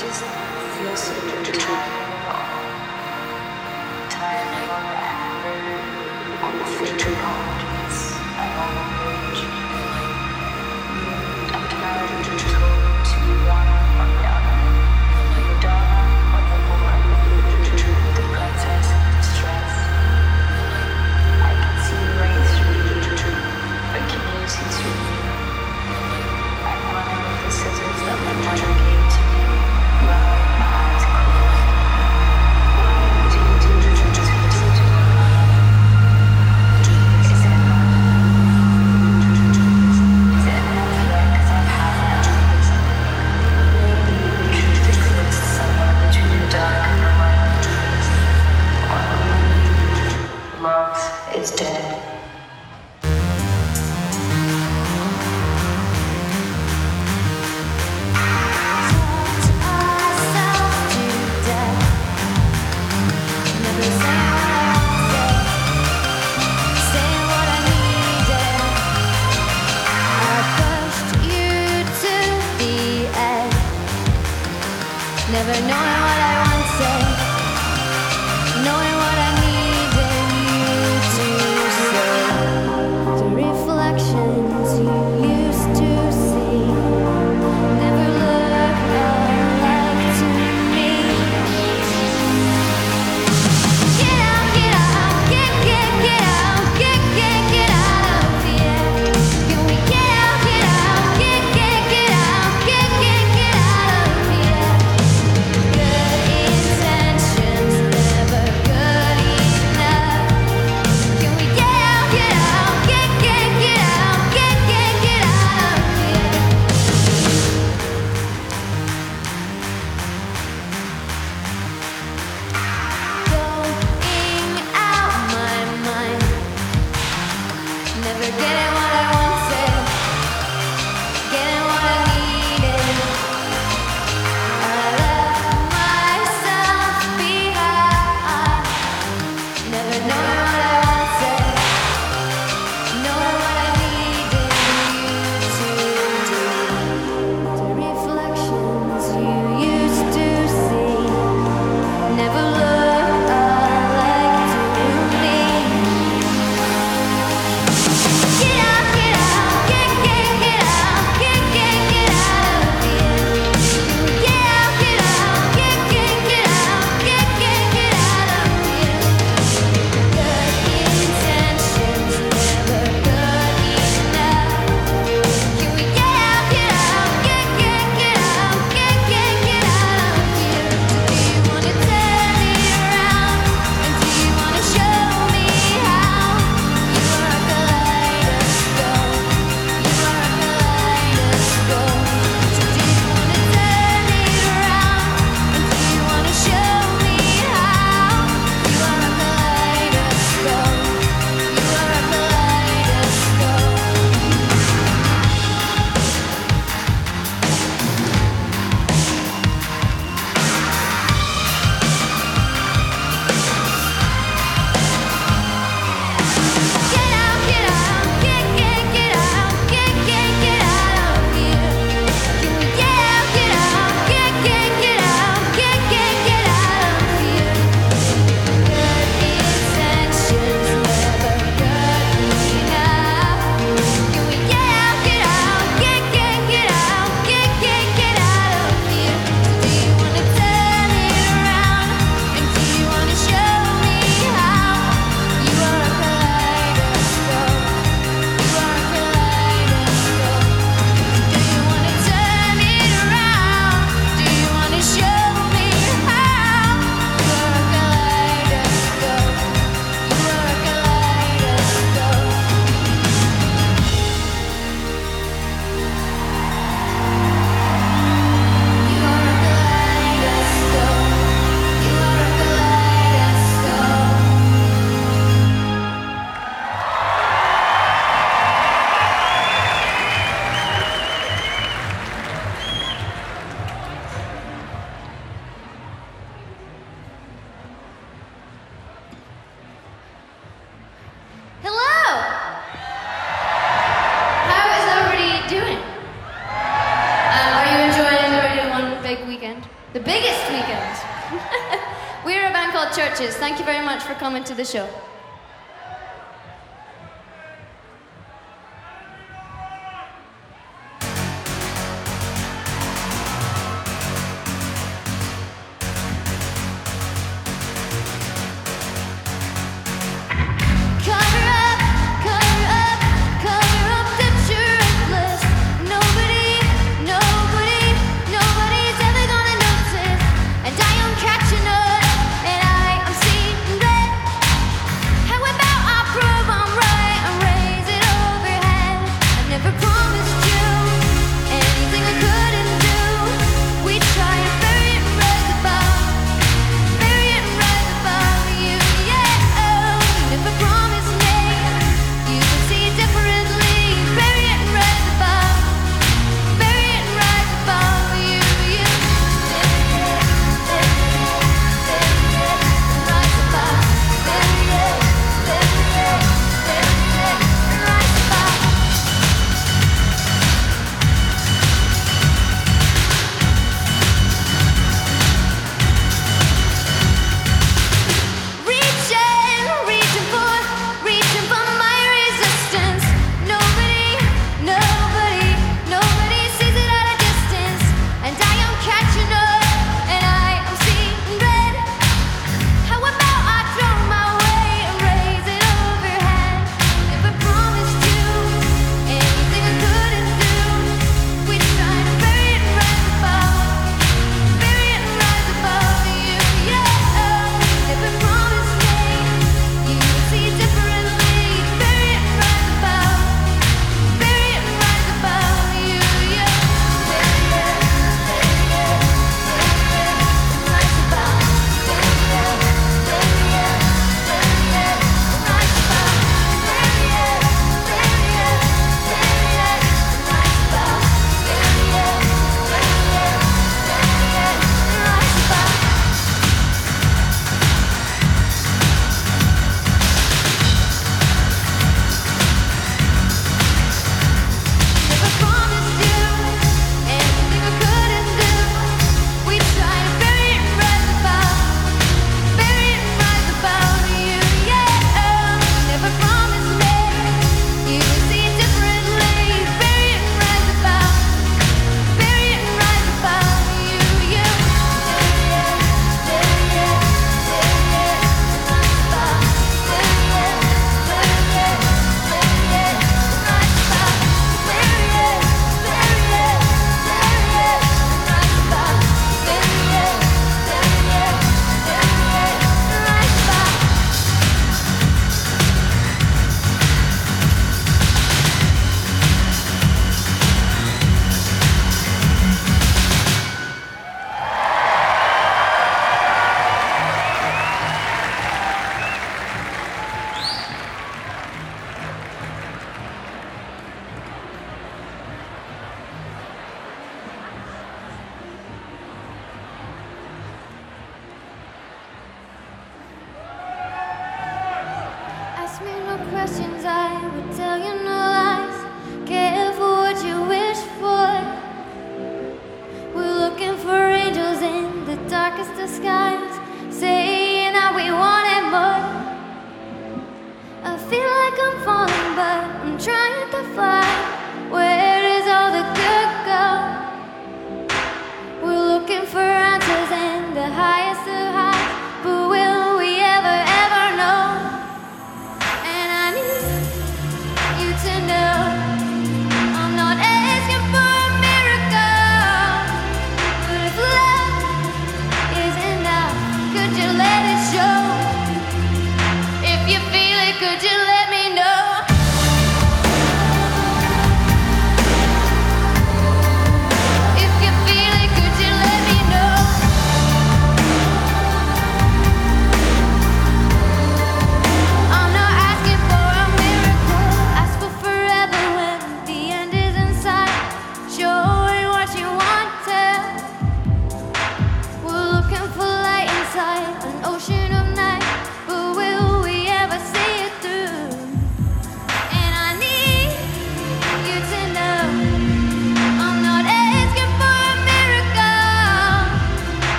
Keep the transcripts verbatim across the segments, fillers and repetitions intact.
just feel so tired, tired of all the filtered objects. I always I'm tired to go to one or the other. The dawn or the woman, the princess in distress. I can see the rain through, but can you see through me? I'm running with the scissors that my mother gave to me. Well, my eyes closed. Why do you do do do do do do? Is it enough? Is it enough yet? 'Cause I've had enough. Maybe the truth exists somewhere between the dark and the light. Or love is dead. Never knowing what I wanted, knowing what I needed you to say. The reflections you used to see never look alike to me. Get out, get out, get, get, get out, get, get, get out of here. Can we get out, get out, get, get, get out, get, get, get out of here. Good intentions, never good enough. Can we get out, get out, get, get, get out, get, get, get out of here? Going out my mind, never getting what I wanted, getting what I needed. I left myself behind, never knowing what I wanted, knowing what I needed you to do. The reflections you used to see never look alike to me. Get out, get out, get, get, get out, get, get, get out of here. Get out, get out, get, get, get out, get, get, get out of here. Good intentions, never good enough. Can we get out, get out, get, get, get out, get, get, get out of here? Do you wanna turn me around? And do you wanna show me how? You are a kaleidoscope. You are a kaleidoscope. So do you wanna turn me around? And do you wanna show me how? You are a kaleidoscope. You are a kaleidoscope. Get out, get out, get, get, get out, get, get, get out of here. Can we get out, get out, get, get, get out, get, get, get out of here? Good intentions, never good enough. Can we get out, get out, get, get, get out, get, get, get out of here? Do you wanna turn it around? And do you wanna show me how? You are a kaleidoscope. You are a kaleidoscope. Do you wanna turn it around? Do you wanna show me how? You are a kaleidoscope. You are a kaleidoscope. You are a kaleidoscope. You are a Hello! How is everybody doing? Um, are you enjoying everybody one big weekend? The biggest weekend. We're a band called Churches. Thank you very much for coming to the show. Cover up, cover up, cover up the truth. Nobody, nobody, nobody's ever gonna notice. And I am catching up, and I am seeing red.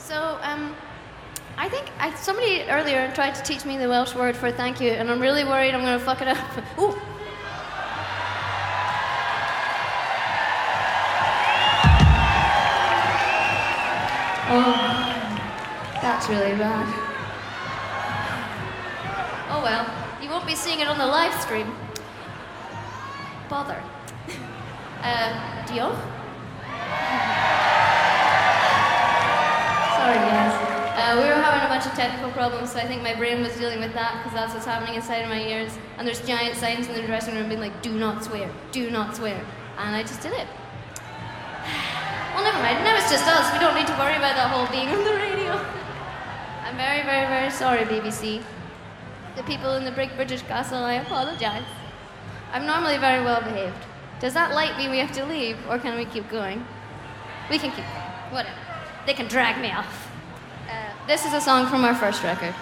So, um, I think I, somebody earlier tried to teach me the Welsh word for thank you, and I'm really worried I'm going to fuck it up. Ooh. Oh, that's really bad. Oh well, you won't be seeing it on the live stream. Bother. Uh, diolch? Sorry, guys. Uh, we were having a bunch of technical problems, so I think my brain was dealing with that because that's what's happening inside of my ears. And there's giant signs in the dressing room being like, do not swear, do not swear. And I just did it. Well, never mind. Now it's just us. We don't need to worry about that whole being on the radio. I'm very, very, very sorry, B B C. The people in the big British castle, I apologize. I'm normally very well behaved. Does that light mean we have to leave, or can we keep going? We can keep going. Whatever. They can drag me off. Uh, this is a song from our first record.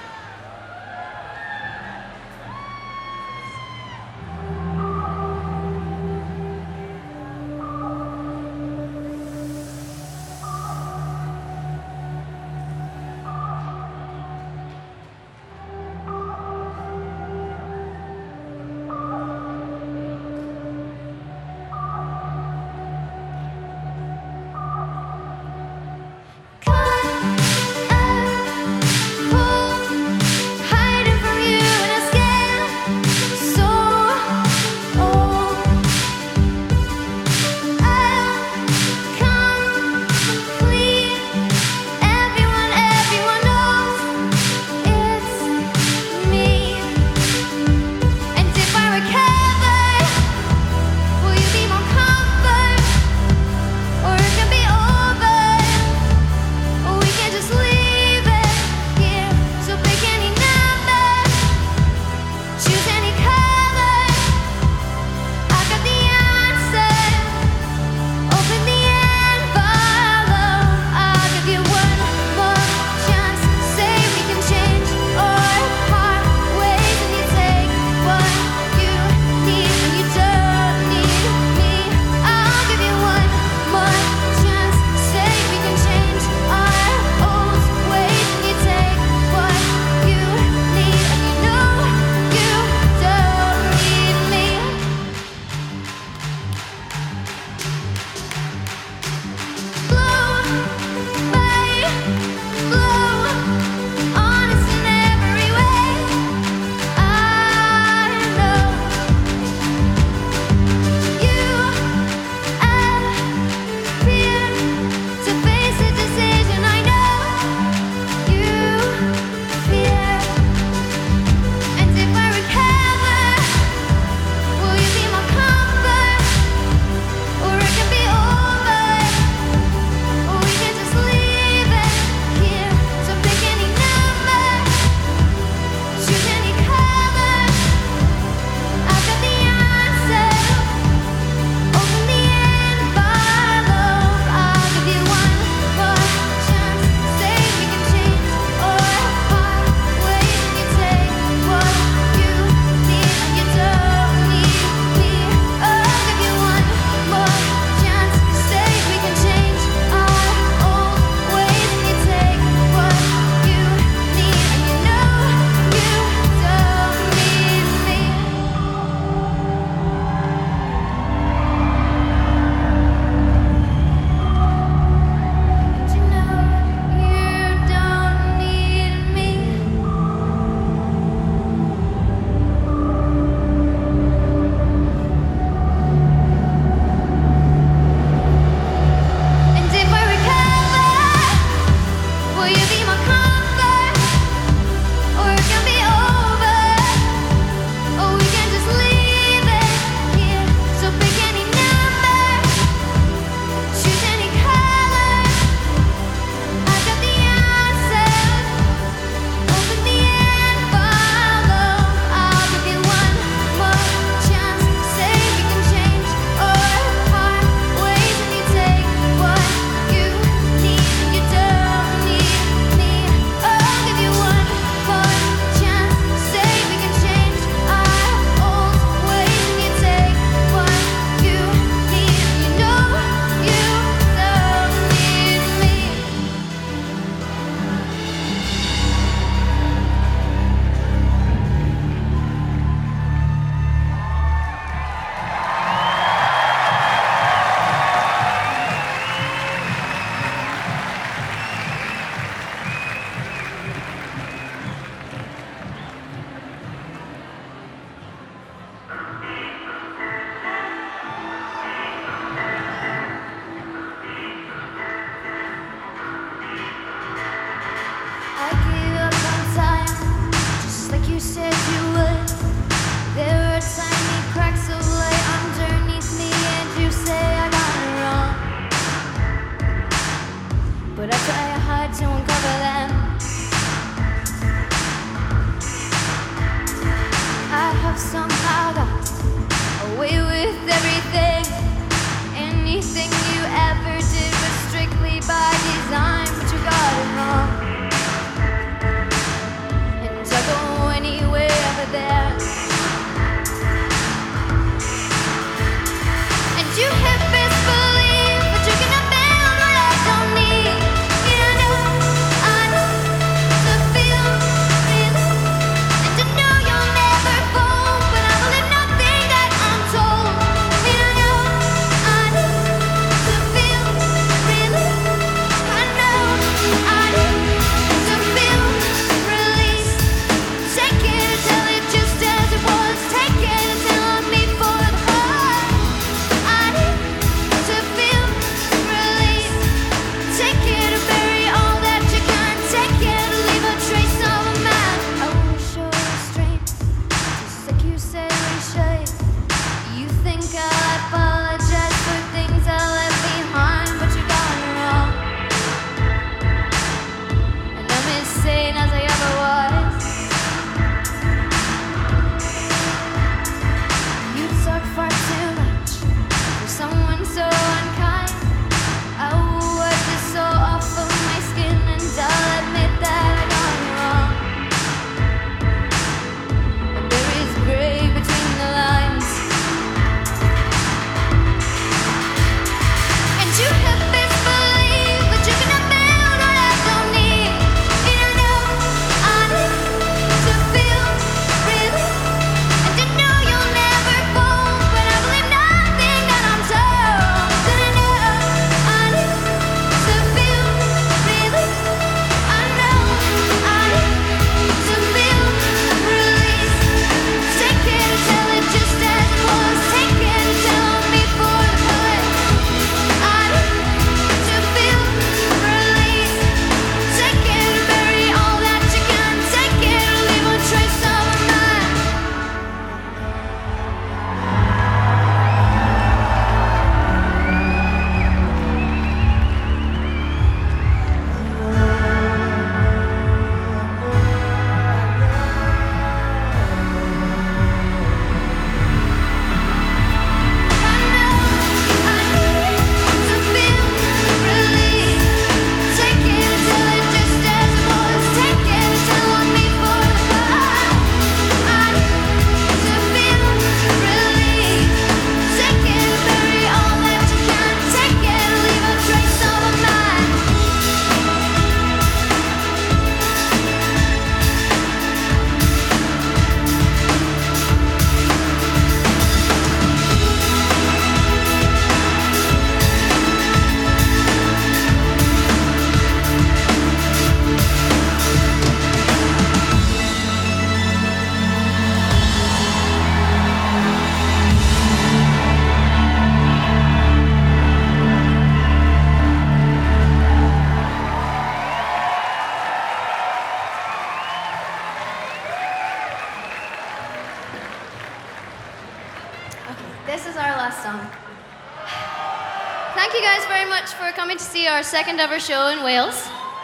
our last song. Thank you guys very much for coming to see our second ever show in Wales.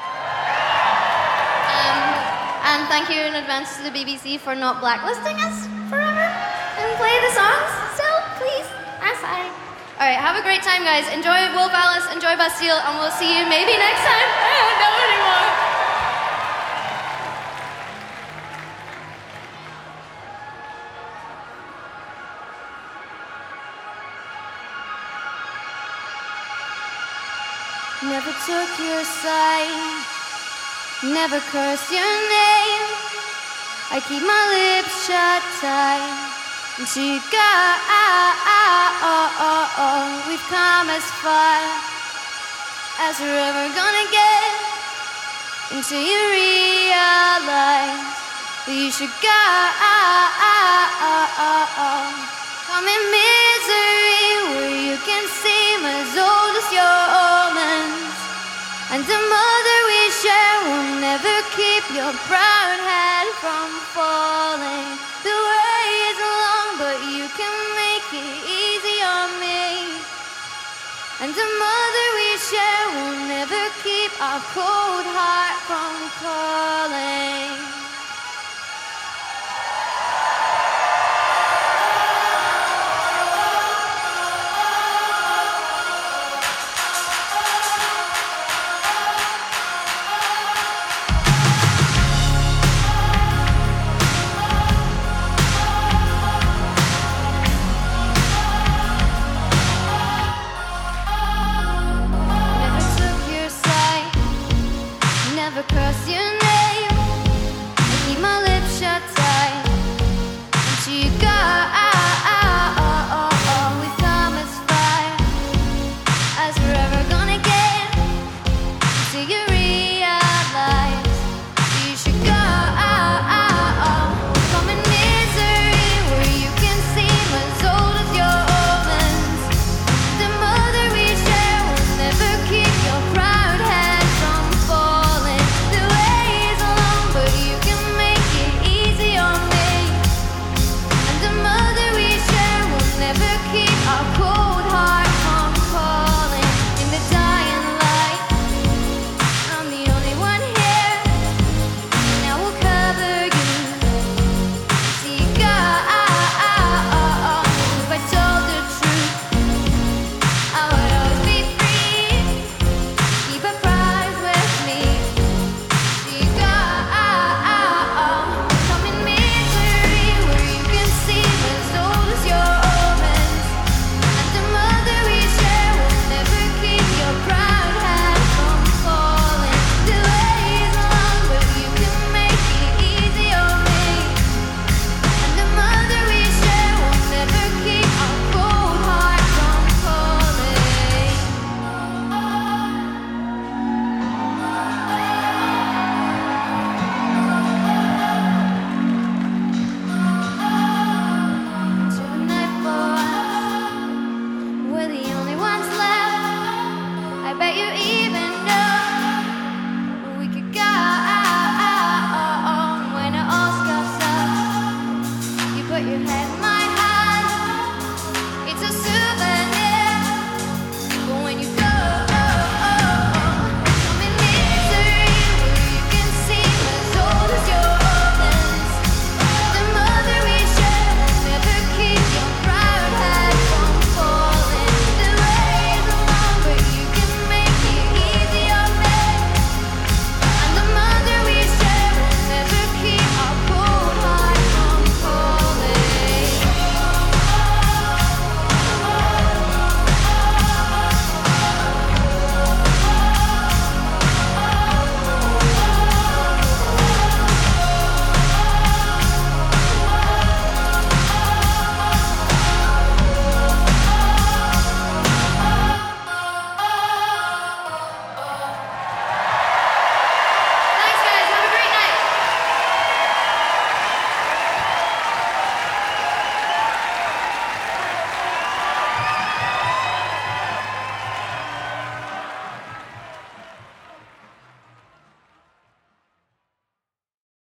Um, and thank you in advance to the B B C for not blacklisting us forever. And play the songs still, please. I'm sorry. Alright, have a great time, guys. Enjoy Wolf Alice, enjoy Bastille, and we'll see you maybe next time. I don't know anymore. Never took your side, never cursed your name. I keep my lips shut tight until you go. We've come as far as we're ever gonna get until you realize that you should go. Come in misery where you can seem as old as your omens, and the mother we share will never keep your proud head from falling. The way is long, but you can make it easy on me, and the mother we share will never keep our cold heart from calling. Never took your side, never cursed your name.